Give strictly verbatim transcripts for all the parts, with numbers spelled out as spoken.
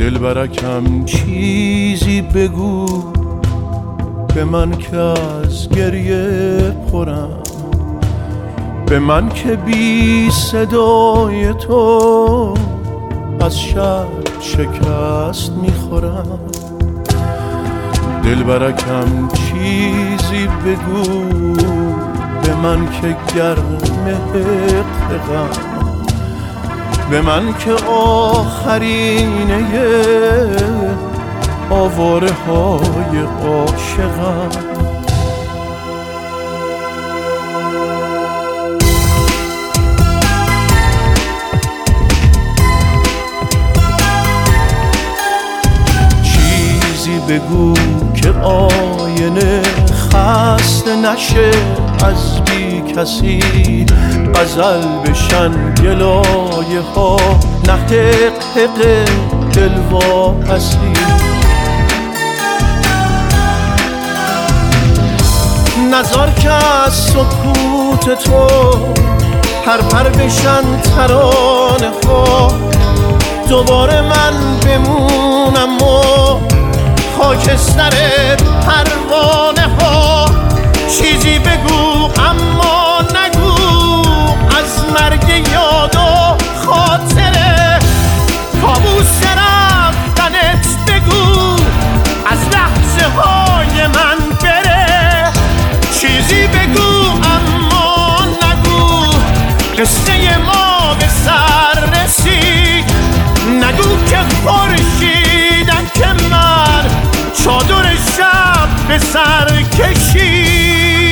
دلبرکم چیزی بگو به من که از گریه پرم، به من که بی صدای تو از شب شکست میخورم. دلبرکم چیزی بگو به من که گرم غم، به من که آخرینه آواره های عاشقم. چیزی بگو که آینه خسته نشه از بی کسی، غزل بشن گلایه ها نه حق حق دل واپسی. نزار که از سکوت تو پرپر بشن ترانه ها، دوباره من بمونم و خاکستر پروانه ها. چیزی بگو اما نگو از مرگ یاد و خاطره، کابوس رفتنت بگو از لحظه های من بره. چیزی بگو اما نگو قصه ما به سر رسید، نگو که خورشیدم که من چادر شب به سر کشید.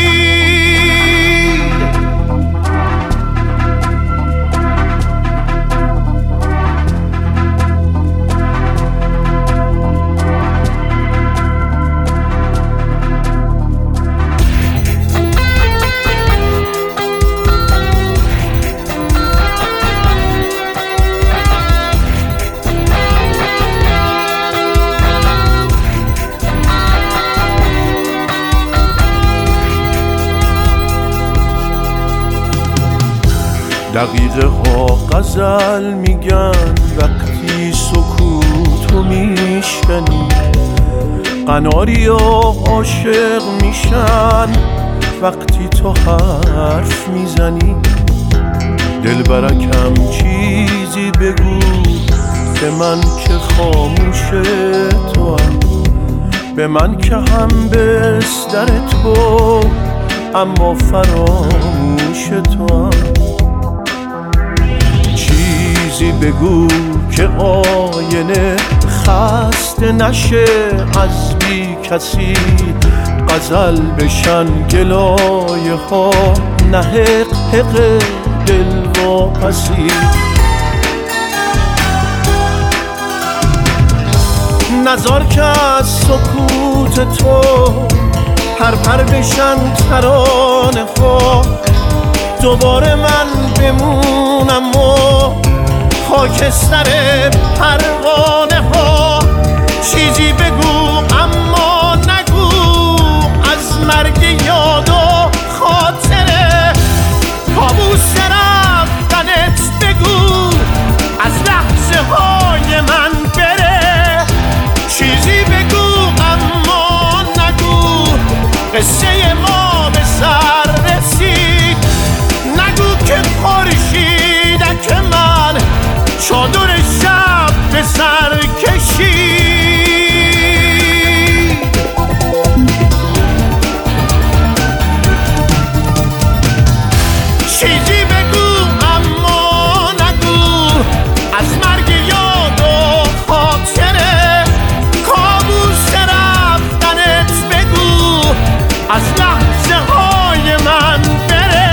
دقیقه ها غزل میگن وقتی سکوتو میشکنی، قناریا عاشق میشن وقتی تو حرف میزنی. دلبرکم چیزی بگو به من که خاموش تو هم، به من که هم بستر تو اما فراموش تو هم. چیزی بگو که آینه خسته نشه از بی کسی، غزل بشن گلایه ها نه حق حق دل واپسی. نزار که از سکوت تو پرپر بشن ترانه ها، دوباره من بمونم و خاکستر پروانه ها. چیزی بگو اما نگو از مرگ یاد و خاطره، کابوس رفتنت بگو از لحظه های من بره. چیزی بگو اما نگو قصه ما به سر رسید، نگو که خورشیدم که من چادر شب به سر کشید. چیزی بگو اما نگو از مرگ یاد و خاطره، کابوس رفتنت بگو از لحظه های من بره.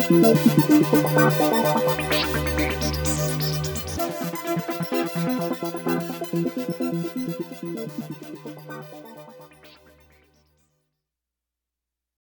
Thank you.